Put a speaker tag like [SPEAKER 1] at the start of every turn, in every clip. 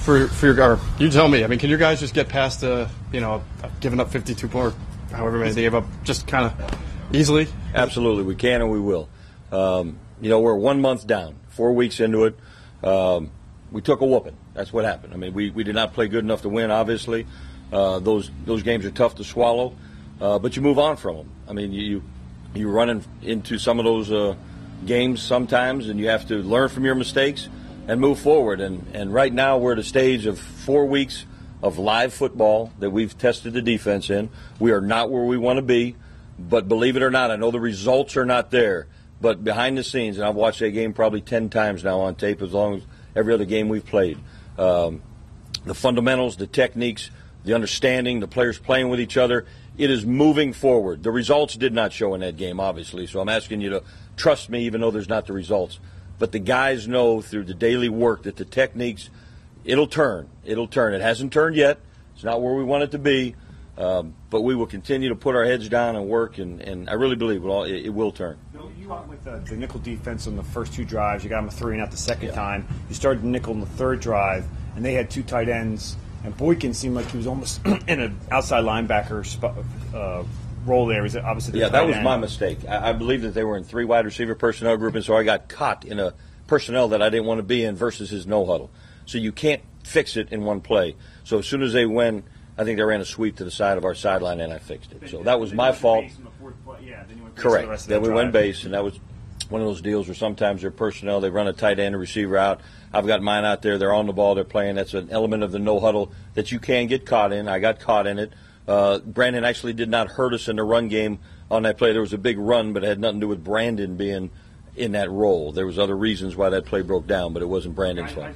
[SPEAKER 1] for your you tell me. I mean, can your guys just get past giving up 52 more, however many they gave up, just kind of easily?
[SPEAKER 2] Absolutely, we can and we will. We're 1 month down, 4 weeks into it. We took a whooping. That's what happened. I mean, we did not play good enough to win. Obviously, those games are tough to swallow, but you move on from them. I mean, you run into some of those games sometimes, and you have to learn from your mistakes and move forward. And right now we're at a stage of 4 weeks of live football that we've tested the defense in. We are not where we want to be, but believe it or not, I know the results are not there. But behind the scenes, and I've watched that game probably 10 times now on tape, as long as every other game we've played. The fundamentals, the techniques, the understanding, the players playing with each other, it is moving forward. The results did not show in that game, obviously, so I'm asking you to trust me even though there's not the results. But the guys know through the daily work that the techniques, it'll turn. It'll turn. It hasn't turned yet. It's not where we want it to be, but we will continue to put our heads down and work, and I really believe it will turn.
[SPEAKER 3] You went with the nickel defense on the first 2 drives. You got them a 3 and out the second time. You started nickel in the third drive, and they had 2 tight ends. And Boykin seemed like he was almost in an outside linebacker role there. Is obviously
[SPEAKER 2] that was my mistake. I believe that they were in 3 wide receiver personnel group, and so I got caught in a personnel that I didn't want to be in versus his no huddle. So you can't fix it in one play. So as soon as they went, I think they ran a sweep to the side of our sideline, and I fixed it. So that was my fault. Correct. Then we went base, and that was one of those deals where sometimes their personnel, they run a tight end, a receiver out. I've got mine out there. They're on the ball. They're playing. That's an element of the no huddle that you can get caught in. I got caught in it. Brandon actually did not hurt us in the run game on that play. There was a big run, but it had nothing to do with Brandon being in that role. There was other reasons why that play broke down, but it wasn't Brandon's fault.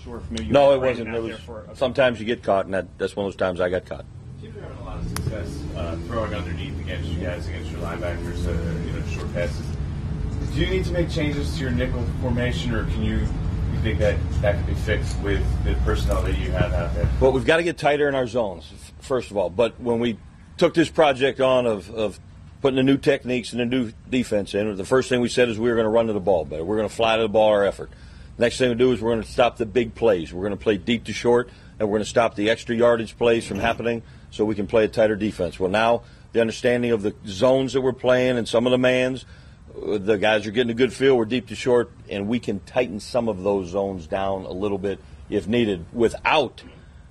[SPEAKER 2] No, it wasn't. It was sometimes you get caught, and that's one of those times I got caught.
[SPEAKER 4] Teams are having a lot of success throwing underneath against you guys, against your linebackers, short passes. Do you need to make changes to your nickel formation, or can you think that can be fixed with the personnel that you have out there?
[SPEAKER 2] Well, we've got to get tighter in our zones, first of all. But when we took this project on of putting the new techniques and the new defense in, the first thing we said is we were going to run to the ball better. We're going to fly to the ball our effort. Next thing we do is we're going to stop the big plays. We're going to play deep to short, and we're going to stop the extra yardage plays from happening so we can play a tighter defense. Well, now the understanding of the zones that we're playing and some of the mans, the guys are getting a good feel. We're deep to short, and we can tighten some of those zones down a little bit if needed without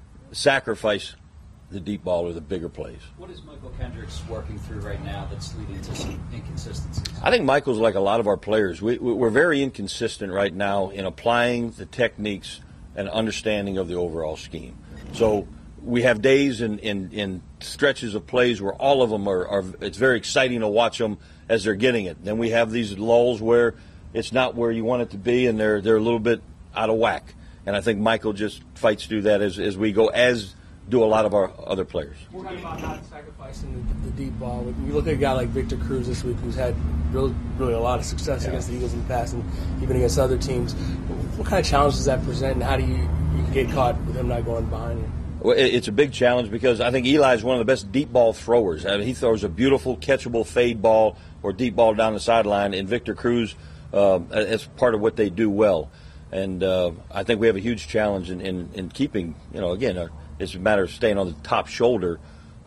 [SPEAKER 2] sacrifice the deep ball or the bigger plays.
[SPEAKER 5] What is Michael Kendricks working through right now that's leading to some inconsistencies?
[SPEAKER 2] I think Michael's like a lot of our players. We're very inconsistent right now in applying the techniques and understanding of the overall scheme. So we have days in stretches of plays where all of them are it's very exciting to watch them as they're getting it. Then we have these lulls where it's not where you want it to be, and they're a little bit out of whack. And I think Michael just fights through that as we go, as do a lot of our other players.
[SPEAKER 6] We're talking about not sacrificing the deep ball. When you look at a guy like Victor Cruz this week, who's had really a lot of success against the Eagles in the past and even against other teams, what kind of challenge does that present, and how do you get caught with him not going behind you?
[SPEAKER 2] Well, it's a big challenge because I think Eli is one of the best deep ball throwers. I mean, he throws a beautiful, catchable fade ball or deep ball down the sideline, and Victor Cruz, it's part of what they do well. And I think we have a huge challenge in keeping, again, it's a matter of staying on the top shoulder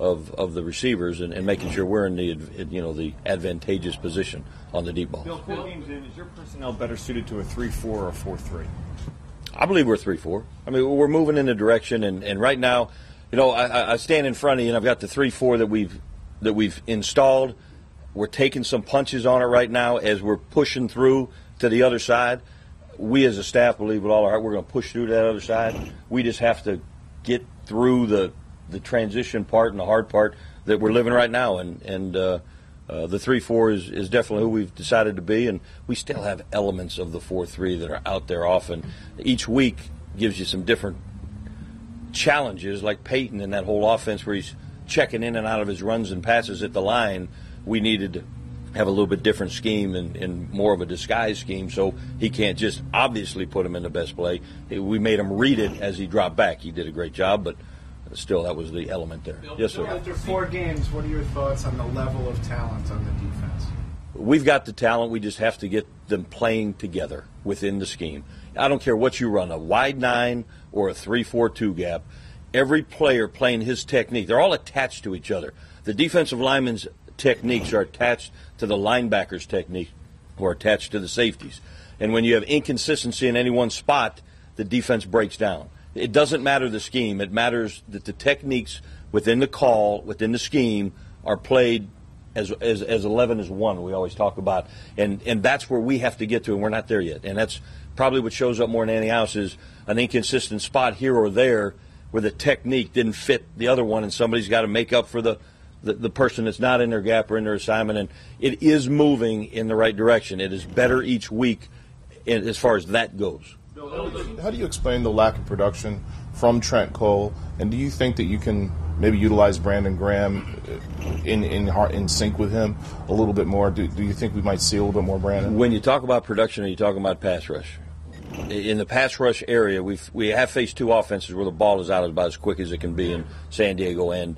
[SPEAKER 2] of the receivers and making sure we're in the advantageous position on the deep ball.
[SPEAKER 3] Bill, 4 games in, is your personnel better suited to a 3-4 or a 4-3?
[SPEAKER 2] I believe we're 3-4. I mean, we're moving in a direction, and right now, I stand in front of you, and I've got the 3-4 that we've installed. We're taking some punches on it right now as we're pushing through to the other side. We as a staff believe with all our heart we're going to push through to that other side. We just have to get through the transition part and the hard part that we're living right now, and the 3-4 is definitely who we've decided to be, and we still have elements of the 4-3 that are out there often. Each week gives you some different challenges, like Peyton and that whole offense where he's checking in and out of his runs and passes at the line. We needed to have a little bit different scheme and more of a disguise scheme, so he can't just obviously put him in the best play. We made him read it as he dropped back. He did a great job, but still, that was the element there. Yes, sir.
[SPEAKER 7] After 4 games, what are your thoughts on the level of talent on the defense?
[SPEAKER 2] We've got the talent. We just have to get them playing together within the scheme. I don't care what you run, a wide 9 or a 3-4-2 gap, every player playing his technique, they're all attached to each other. The defensive linemen's techniques are attached to the linebacker's technique or attached to the safeties. And when you have inconsistency in any one spot, the defense breaks down. It doesn't matter the scheme. It matters that the techniques within the call, within the scheme, are played as 11 as one, we always talk about. And that's where we have to get to, and we're not there yet. And that's probably what shows up more than anything else is an inconsistent spot here or there where the technique didn't fit the other one, and somebody's got to make up for the person that's not in their gap or in their assignment. And it is moving in the right direction. It is better each week as far as that goes.
[SPEAKER 8] How do you explain the lack of production from Trent Cole, and do you think that you can maybe utilize Brandon Graham in sync with him a little bit more? Do you think we might see a little bit more Brandon?
[SPEAKER 2] When you talk about production, are you talking about pass rush? In the pass rush area, we have faced two offenses where the ball is out about as quick as it can be in San Diego and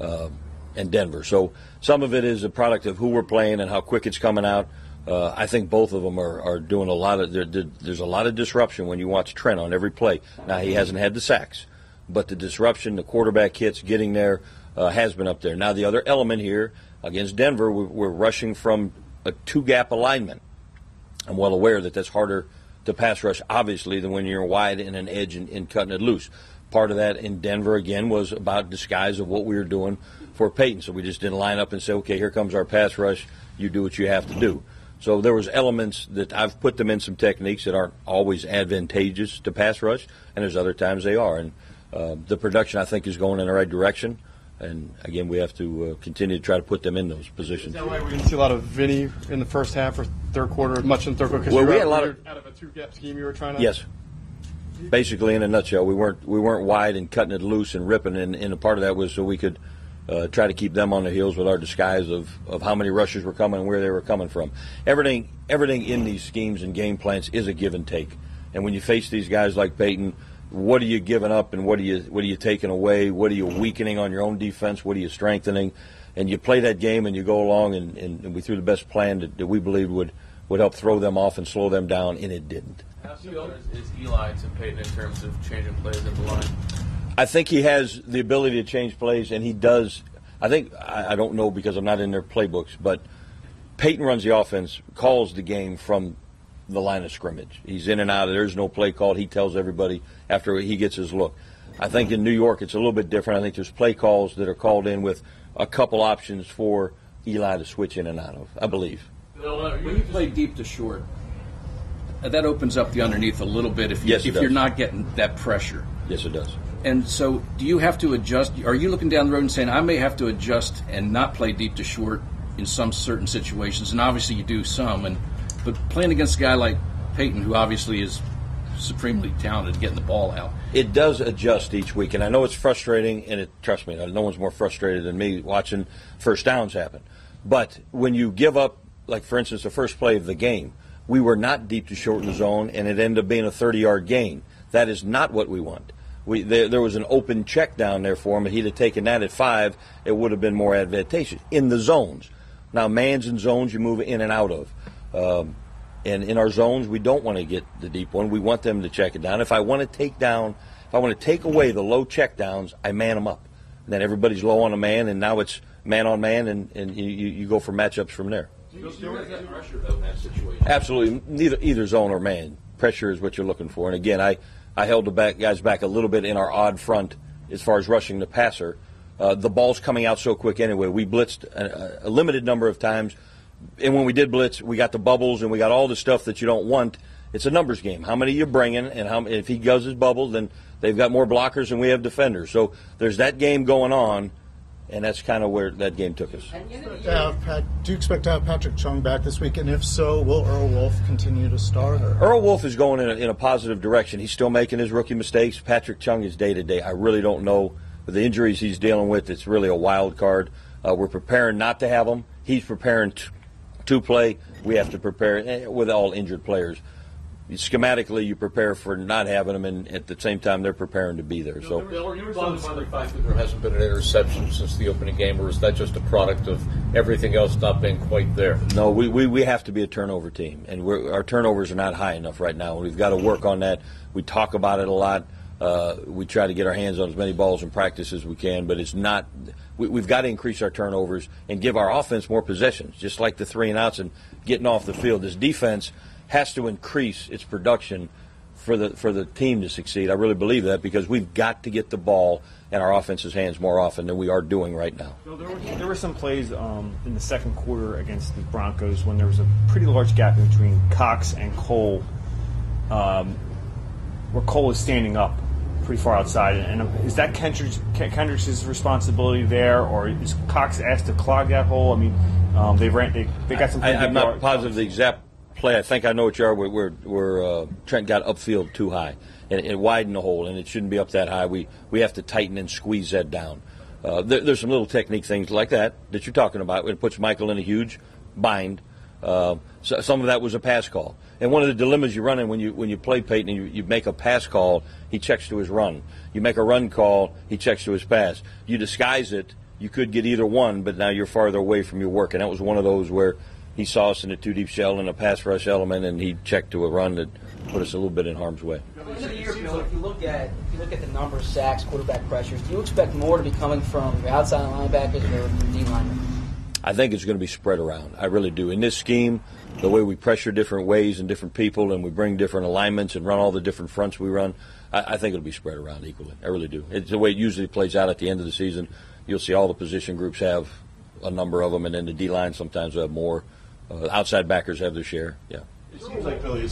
[SPEAKER 2] Denver. So some of it is a product of who we're playing and how quick it's coming out. I think both of them are doing a lot of. There's a lot of disruption when you watch Trent on every play. Now he hasn't had the sacks, but the disruption, the quarterback hits, getting there has been up there. Now the other element here against Denver, we're rushing from a two-gap alignment. I'm well aware that that's harder to pass rush, obviously, than when you're wide in an edge and cutting it loose. Part of that in Denver, again, was about disguise of what we were doing for Peyton. So we just didn't line up and say, okay, here comes our pass rush. You do what you have to do. So there was elements that I've put them in some techniques that aren't always advantageous to pass rush, and there's other times they are. And the production, I think, is going in the right direction. And, again, we have to continue to try to put them in those positions.
[SPEAKER 1] Is that why we didn't see a lot of Vinny in the first half or third quarter, much in third quarter?
[SPEAKER 2] Well, we had a lot of
[SPEAKER 1] out of a two-gap scheme you were trying to.
[SPEAKER 2] Yes. Basically, in a nutshell, we weren't wide and cutting it loose and ripping, and a part of that was so we could try to keep them on their heels with our disguise of how many rushers were coming and where they were coming from. Everything in these schemes and game plans is a give and take. And when you face these guys like Peyton, what are you giving up and what are you taking away? What are you weakening on your own defense? What are you strengthening? And you play that game and you go along and we threw the best plan that we believed would help throw them off and slow them down, and it didn't.
[SPEAKER 9] How similar is Eli to Peyton in terms of changing plays at the line?
[SPEAKER 2] I think he has the ability to change plays, and he does. I think, I don't know because I'm not in their playbooks, but Peyton runs the offense, calls the game from the line of scrimmage. He's in and out. There's no play called. He tells everybody after he gets his look. I think in New York it's a little bit different. I think there's play calls that are called in with a couple options for Eli to switch in and out of, I believe.
[SPEAKER 5] When you play deep to short, that opens up the underneath a little bit if you're not getting that pressure.
[SPEAKER 2] Yes, it does.
[SPEAKER 5] And so do you have to adjust? Are you looking down the road and saying, I may have to adjust and not play deep to short in some certain situations? And obviously you do some. But playing against a guy like Peyton, who obviously is supremely talented getting the ball out.
[SPEAKER 2] It does adjust each week. And I know it's frustrating, and trust me, no one's more frustrated than me watching first downs happen. But when you give up, like, for instance, the first play of the game, we were not deep to short in the zone, and it ended up being a 30-yard gain. That is not what we want. There was an open check down there for him. If he'd have taken that at 5, it would have been more advantageous in the zones. Now, mans and zones you move in and out of. And in our zones, we don't want to get the deep one. We want them to check it down. If I want to take away the low check downs, I man them up. And then everybody's low on a man, and now it's man on man, and you go for matchups from there.
[SPEAKER 5] Pressure, though, in that situation.
[SPEAKER 2] Absolutely. Either zone or man. Pressure is what you're looking for. And, again, I held the guys back a little bit in our odd front as far as rushing the passer. The ball's coming out so quick anyway. We blitzed a limited number of times. And when we did blitz, we got the bubbles and we got all the stuff that you don't want. It's a numbers game. How many you're bringing, and if he does his bubbles, then they've got more blockers than we have defenders. So there's that game going on, and that's kind of where that game took us.
[SPEAKER 7] Do you expect to have Patrick Chung back this week? And if so, will Earl Wolf continue to start?
[SPEAKER 2] Earl Wolf is going in a positive direction. He's still making his rookie mistakes. Patrick Chung is day-to-day. I really don't know. With the injuries he's dealing with, it's really a wild card. We're preparing not to have him. He's preparing to play. We have to prepare with all injured players. Schematically, you prepare for not having them, and at the same time, they're preparing to be there. So,
[SPEAKER 10] there hasn't been an interception since the opening game, or is that just a product of everything else not being quite there?
[SPEAKER 2] No, we have to be a turnover team, and our turnovers are not high enough right now. We've got to work on that. We talk about it a lot. We try to get our hands on as many balls in practice as we can, but it's not. We've got to increase our turnovers and give our offense more possessions, just like the 3 and outs and getting off the field. This defense has to increase its production for the team to succeed. I really believe that, because we've got to get the ball in our offense's hands more often than we are doing right now.
[SPEAKER 3] There were some plays in the second quarter against the Broncos when there was a pretty large gap between Cox and Cole, where Cole is standing up pretty far outside. And is that Kendricks' responsibility there, or is Cox asked to clog that hole? I mean, they got some.
[SPEAKER 2] I'm not positive the exact play. I think I know what you are. Where Trent got upfield too high and it widened the hole, and it shouldn't be up that high. We have to tighten and squeeze that down. There's some little technique things like that you're talking about. It puts Michael in a huge bind. So some of that was a pass call. And one of the dilemmas you run in when you play Peyton and you make a pass call, he checks to his run. You make a run call, he checks to his pass. You disguise it, you could get either one, but now you're farther away from your work. And that was one of those where he saw us in a 2-deep shell and a pass rush element, and he checked to a run that put us a little bit in harm's way.
[SPEAKER 11] End of the year, Bill, if you look at the number of sacks, quarterback pressures, do you expect more to be coming from your outside linebackers or from D linemen?
[SPEAKER 2] I think it's going to be spread around. I really do. In this scheme, the way we pressure different ways and different people, and we bring different alignments and run all the different fronts we run, I think it'll be spread around equally. I really do. It's the way it usually plays out at the end of the season. You'll see all the position groups have a number of them, and then the D-line sometimes will have more. Outside backers have their share. Yeah.
[SPEAKER 12] It seems like, Billy,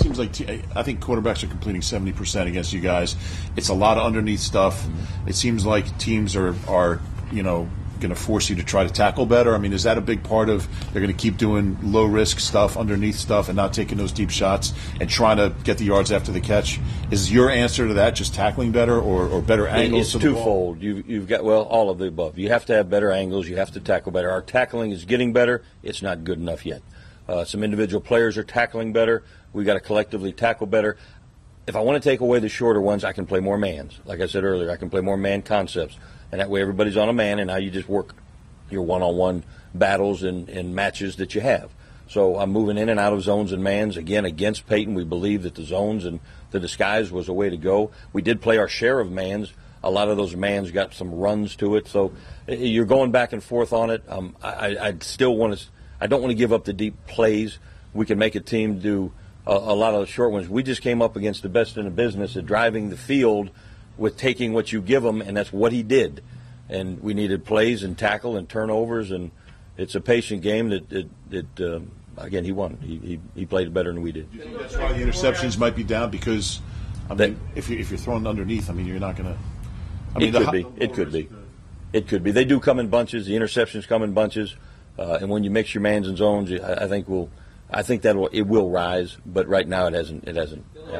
[SPEAKER 12] I think quarterbacks are completing 70% against you guys. It's a lot of underneath stuff. Mm-hmm. It seems like teams are going to force you to try to tackle better. I mean, is that a big part of they're going to keep doing low-risk stuff, underneath stuff, and not taking those deep shots and trying to get the yards after the catch? Is your answer to that just tackling better or better angles?
[SPEAKER 2] It's twofold. You've got, all of the above. You have to have better angles. You have to tackle better. Our tackling is getting better. It's not good enough yet. Some individual players are tackling better. We've got to collectively tackle better. If I want to take away the shorter ones, I can play more mans. Like I said earlier, I can play more man concepts. And that way everybody's on a man, and now you just work your one-on-one battles and matches that you have. So I'm moving in and out of zones and mans. Again, against Peyton, we believe that the zones and the disguise was a way to go. We did play our share of mans. A lot of those mans got some runs to it. So you're going back and forth on it. I still want to – I don't want to give up the deep plays. We can make a team do a lot of the short ones. We just came up against the best in the business at driving the field with taking what you give them, and that's what he did. And we needed plays and tackle and turnovers, and it's a patient game that again, he won. He played it better than we did.
[SPEAKER 12] Do you think that's why the interceptions might be down? Because, I mean, if you're throwing underneath, I mean, you're not going to –
[SPEAKER 2] It could be. They do come in bunches. The interceptions come in bunches. And when you mix your mans and zones, I think it will rise, but right now it hasn't.
[SPEAKER 9] Is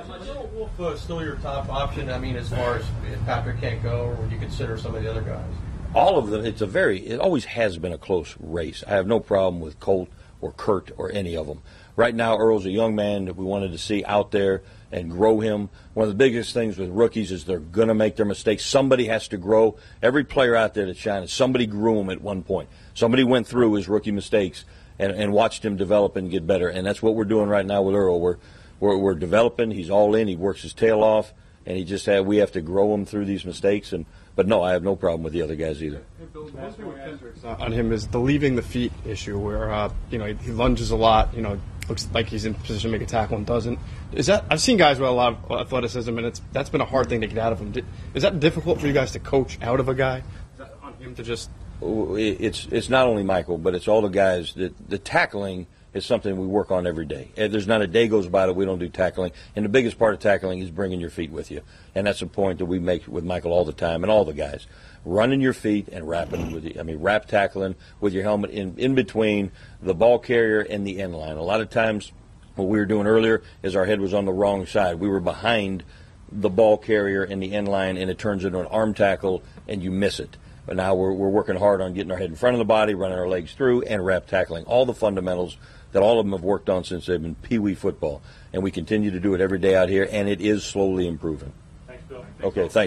[SPEAKER 9] Wolf still your top option? I mean, as far as if Patrick can't go, or would you consider some of the other guys?
[SPEAKER 2] All of them. It always has been a close race. I have no problem with Colt or Kurt or any of them. Right now, Earl's a young man that we wanted to see out there and grow him. One of the biggest things with rookies is they're going to make their mistakes. Somebody has to grow. Every player out there that's shining, somebody grew him at one point. Somebody went through his rookie mistakes and watched him develop and get better. And that's what we're doing right now with Earl. We're developing. He's all in. He works his tail off, and we have to grow him through these mistakes. But no, I have no problem with the other guys either.
[SPEAKER 1] Hey, Bill, one thing with Kendricks on him is the leaving the feet issue, where he lunges a lot. Looks like he's in position to make a tackle and doesn't. I've seen guys with a lot of athleticism, and that's been a hard thing to get out of him. Is that difficult for you guys to coach out of a guy? Is that on him to just?
[SPEAKER 2] It's not only Michael, but it's all the guys. The tackling is something we work on every day. There's not a day goes by that we don't do tackling. And the biggest part of tackling is bringing your feet with you. And that's a point that we make with Michael all the time and all the guys. Running your feet and wrapping with you. I mean, wrap tackling with your helmet in between the ball carrier and the end line. A lot of times what we were doing earlier is our head was on the wrong side. We were behind the ball carrier and the end line, and it turns into an arm tackle, and you miss it. But now we're working hard on getting our head in front of the body, running our legs through, and wrap tackling. All the fundamentals that all of them have worked on since they've been Pee-wee football. And we continue to do it every day out here, and it is slowly improving.
[SPEAKER 12] Thanks, Bill.
[SPEAKER 2] Okay, thanks.